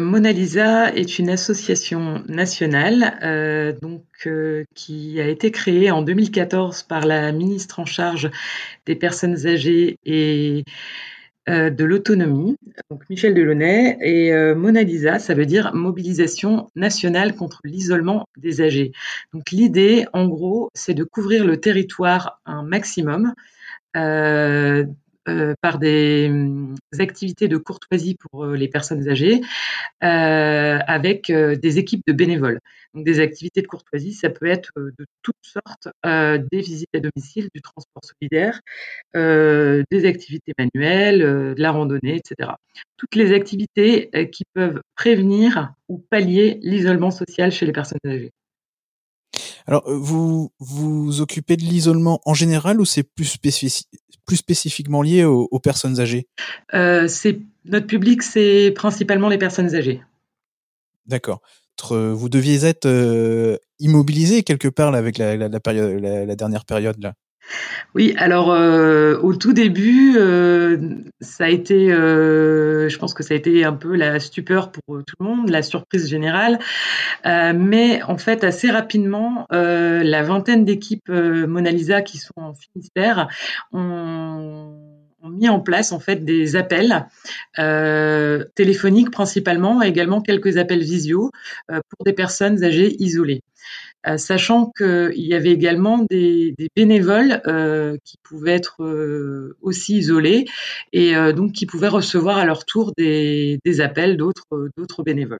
Mona Lisa est une association nationale qui a été créée en 2014 par la ministre en charge des personnes âgées et de l'autonomie, donc Michel Delaunay. Et Mona Lisa, ça veut dire Mobilisation nationale contre l'isolement des âgés. Donc l'idée, en gros, c'est de couvrir le territoire un maximum euh, par des activités de courtoisie pour les personnes âgées, avec des équipes de bénévoles. Donc des activités de courtoisie, ça peut être de toutes sortes, des visites à domicile, du transport solidaire, des activités manuelles, de la randonnée, etc. Toutes les activités qui peuvent prévenir ou pallier l'isolement social chez les personnes âgées. Alors, vous vous occupez de l'isolement en général ou c'est plus spécifiquement lié aux personnes âgées? Notre public, c'est principalement les personnes âgées. D'accord. Vous deviez être immobilisé quelque part là, avec la dernière période là. Oui, alors au tout début, ça a été, je pense que ça a été un peu la stupeur pour tout le monde, la surprise générale. Mais en fait, assez rapidement, la vingtaine d'équipes Mona Lisa qui sont en Finistère ont mis en place en fait des appels téléphoniques principalement, et également quelques appels visio pour des personnes âgées isolées. Sachant qu'il y avait également des bénévoles qui pouvaient être aussi isolés et donc qui pouvaient recevoir à leur tour des appels d'autres bénévoles.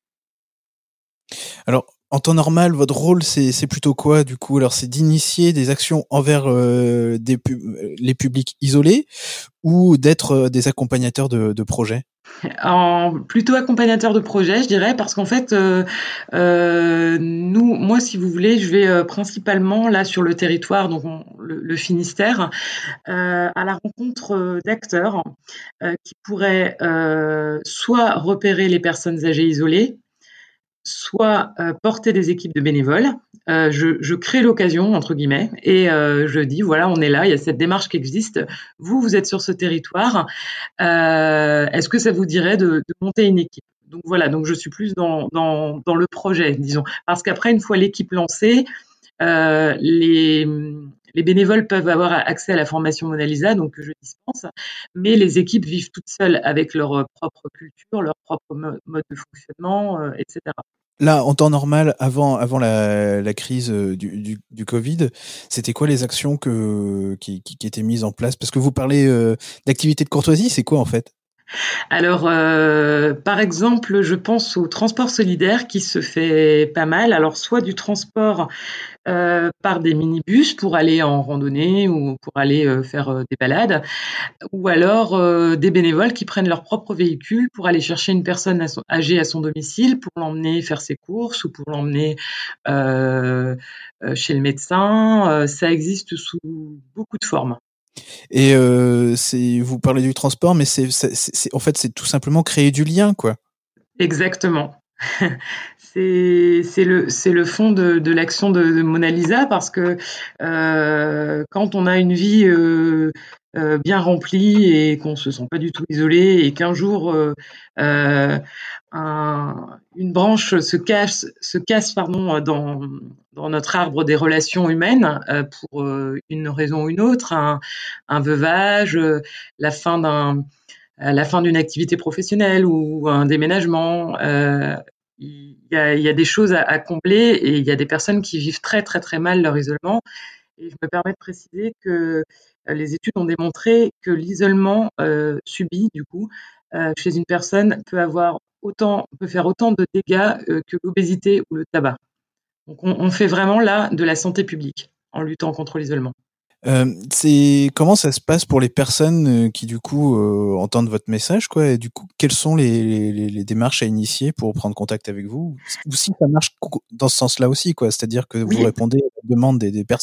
Alors, en temps normal, votre rôle, c'est plutôt quoi, du coup? Alors, c'est d'initier des actions envers les publics isolés ou d'être des accompagnateurs de projets? Plutôt accompagnateur de projet, je dirais, parce qu'en fait, moi, si vous voulez, je vais principalement là sur le territoire, donc le Finistère, à la rencontre d'acteurs qui pourraient soit repérer les personnes âgées isolées, soit porter des équipes de bénévoles. Je crée l'occasion, entre guillemets, et je dis, voilà, on est là, il y a cette démarche qui existe, vous êtes sur ce territoire, est-ce que ça vous dirait de monter une équipe? Donc voilà, donc je suis plus dans le projet, disons. Parce qu'après, une fois l'équipe lancée, les bénévoles peuvent avoir accès à la formation Mona Lisa, donc que je dispense, mais les équipes vivent toutes seules avec leur propre culture, leur propre mode de fonctionnement, etc. Là, en temps normal, avant la crise du Covid, c'était quoi les actions qui étaient mises en place? Parce que vous parlez d'activités de courtoisie, c'est quoi en fait? Alors, par exemple, je pense au transport solidaire qui se fait pas mal. Alors, soit du transport par des minibus pour aller en randonnée ou pour aller faire des balades, ou alors des bénévoles qui prennent leur propre véhicule pour aller chercher une personne âgée à son domicile, pour l'emmener faire ses courses ou pour l'emmener chez le médecin. Ça existe sous beaucoup de formes. Et vous parlez du transport, mais en fait, c'est tout simplement créer du lien, quoi. Exactement. C'est le fond de l'action de Mona Lisa, parce que quand on a une vie bien remplie et qu'on se sent pas du tout isolé, et qu'un jour une branche se casse pardon, dans notre arbre des relations humaines pour une raison ou une autre, un veuvage, la fin à la fin d'une activité professionnelle ou un déménagement. Il y a des choses à combler, et il y a des personnes qui vivent très très très mal leur isolement. Et je me permets de préciser que les études ont démontré que l'isolement subi, du coup, chez une personne peut faire autant de dégâts que l'obésité ou le tabac. Donc on fait vraiment là de la santé publique en luttant contre l'isolement. Comment ça se passe pour les personnes qui du coup entendent votre message, quoi, et du coup quelles sont les démarches à initier pour prendre contact avec vous, ou si ça marche dans ce sens-là aussi, quoi, c'est-à-dire que vous Oui, répondez à la demande des personnes?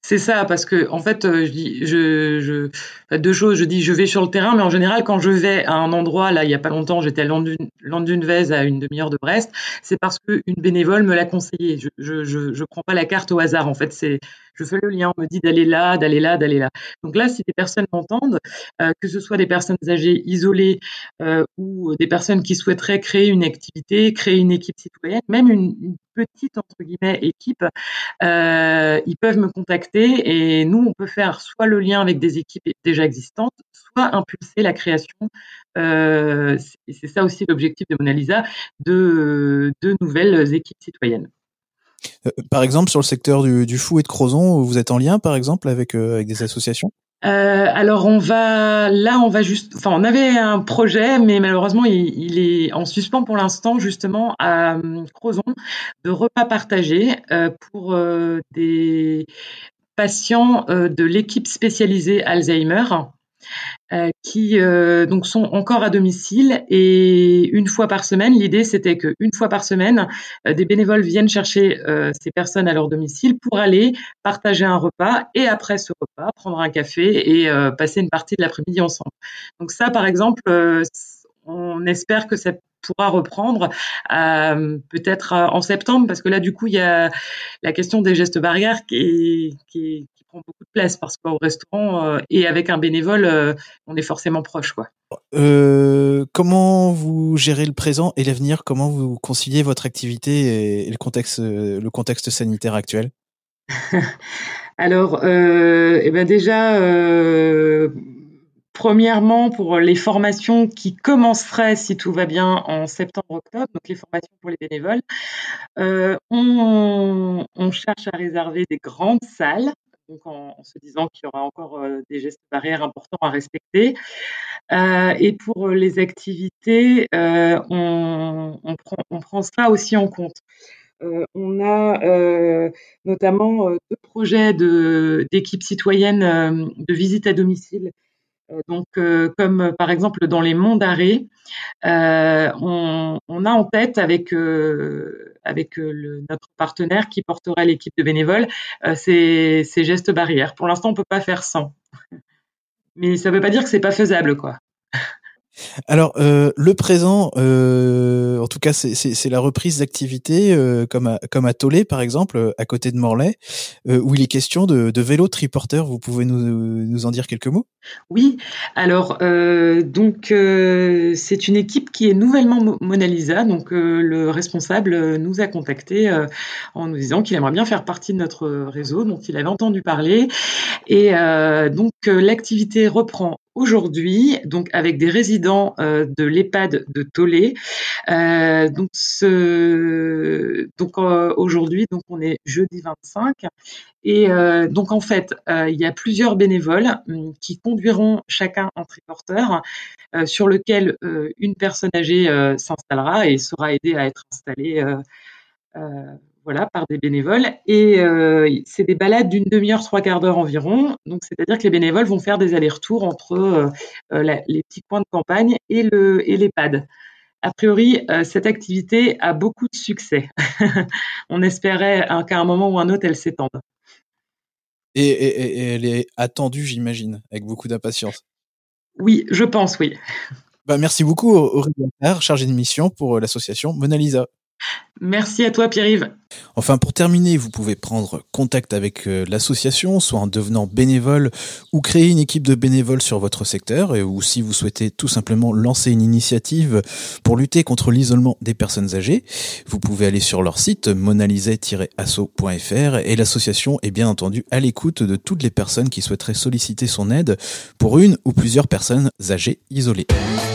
C'est ça, parce que en fait, enfin, deux choses. Je dis, je vais sur le terrain, mais en général, quand je vais à un endroit, là, il y a pas longtemps, j'étais à Landunvez, à une demi-heure de Brest, c'est parce qu'une bénévole me l'a conseillé. Je prends pas la carte au hasard. En fait, je fais le lien, on me dit d'aller là, d'aller là, d'aller là. Donc là, si des personnes m'entendent, que ce soit des personnes âgées isolées, ou des personnes qui souhaiteraient créer une activité, créer une équipe citoyenne, même une petite entre guillemets équipe, ils peuvent me contacter et nous, on peut faire soit le lien avec des équipes déjà existantes, soit impulser la création. Et c'est ça aussi l'objectif de Mona Lisa, de nouvelles équipes citoyennes. Par exemple, sur le secteur du Fou et de Crozon, vous êtes en lien, par exemple, avec des associations? Alors on va juste, enfin on avait un projet, mais malheureusement il est en suspens pour l'instant justement à Crozon, de repas partagés pour des patients de l'équipe spécialisée Alzheimer. Qui donc sont encore à domicile et une fois par semaine, l'idée c'était qu'une fois par semaine, des bénévoles viennent chercher ces personnes à leur domicile pour aller partager un repas et après ce repas, prendre un café et passer une partie de l'après-midi ensemble. Donc ça, par exemple, on espère que ça pourra reprendre peut-être en septembre parce que là, du coup, il y a la question des gestes barrières qui prend beaucoup de place parce qu'au restaurant et avec un bénévole, on est forcément proche, quoi. Comment vous gérez le présent et l'avenir? Comment vous conciliez votre activité et le contexte sanitaire actuel? Alors, eh ben déjà, premièrement, pour les formations qui commenceraient, si tout va bien, en septembre-octobre, donc les formations pour les bénévoles, on cherche à réserver des grandes salles, donc en se disant qu'il y aura encore des gestes barrières importants à respecter. Et pour les activités, on prend ça aussi en compte. On a notamment deux projets d'équipes citoyennes de visite à domicile. Donc, comme par exemple dans les Monts d'Arrée, on a en tête avec notre partenaire qui portera l'équipe de bénévoles ces gestes barrières. Pour l'instant, on peut pas faire sans, mais ça veut pas dire que c'est pas faisable, quoi. Alors, le présent, en tout cas, c'est la reprise d'activités comme à Tollet, par exemple, à côté de Morlaix, où il est question de vélo triporteur. Vous pouvez nous en dire quelques mots? Oui, alors donc c'est une équipe qui est nouvellement Mona Lisa, donc le responsable nous a contactés en nous disant qu'il aimerait bien faire partie de notre réseau, dont il avait entendu parler. Et donc l'activité reprend aujourd'hui, donc avec des résidents de l'EHPAD de Tollet. Donc aujourd'hui, donc on est jeudi 25. Et donc en fait, il y a plusieurs bénévoles qui conduiront chacun un triporteur sur lequel une personne âgée s'installera et sera aidée à être installée voilà, par des bénévoles. Et c'est des balades d'une demi-heure, trois quarts d'heure environ. Donc c'est-à-dire que les bénévoles vont faire des allers-retours entre les petits coins de campagne et l'EHPAD. A priori, cette activité a beaucoup de succès. On espérait qu'à un moment ou un autre, elle s'étende. Et elle est attendue, j'imagine, avec beaucoup d'impatience. Oui, je pense, oui. Bah, merci beaucoup, Aurélie Attard, chargée de mission pour l'association Mona Lisa. Merci à toi, Pierre-Yves. Enfin, pour terminer, vous pouvez prendre contact avec l'association, soit en devenant bénévole ou créer une équipe de bénévoles sur votre secteur, ou si vous souhaitez tout simplement lancer une initiative pour lutter contre l'isolement des personnes âgées, vous pouvez aller sur leur site monalisé-asso.fr et l'association est bien entendu à l'écoute de toutes les personnes qui souhaiteraient solliciter son aide pour une ou plusieurs personnes âgées isolées.